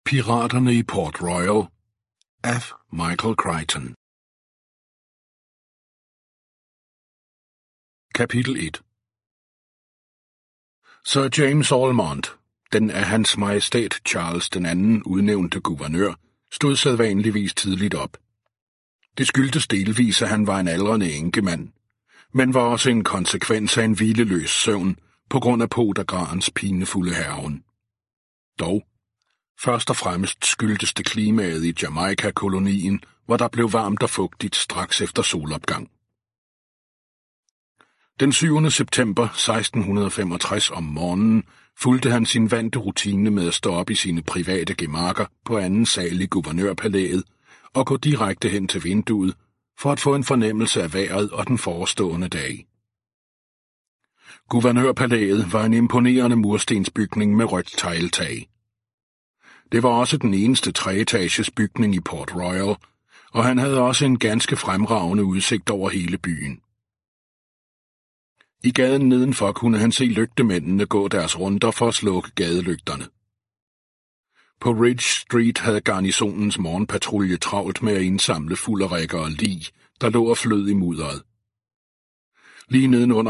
Piraterne i Port Royal af Michael Crichton. Kapitel 1. Sir James Almond, den af hans majestæt Charles II udnævnte guvernør, stod sædvanligvis tidligt op. Det skyldtes delvis, at han var en aldrende enkemand, men var også en konsekvens af en hvileløs søvn på grund af podagrarens pinefulde hærgen. Dog, først og fremmest skyldtes det klimaet i Jamaica-kolonien, hvor der blev varmt og fugtigt straks efter solopgang. Den 7. september 1665 om morgenen fulgte han sin vante rutine med at stå op i sine private gemakker på anden sal i guvernørpalæet og gå direkte hen til vinduet for at få en fornemmelse af vejret og den forestående dag. Guvernørpalæet var en imponerende murstensbygning med rødt tegltag. Det var også den eneste treetages bygning i Port Royal, og han havde også en ganske fremragende udsigt over hele byen. I gaden nedenfor kunne han se lygtemændene gå deres runder for at slukke gadelygterne. På Ridge Street havde garnisonens morgenpatrulje travlt med at indsamle fulderikker og lig, der lå og flød i mudderet. Lige nedenunder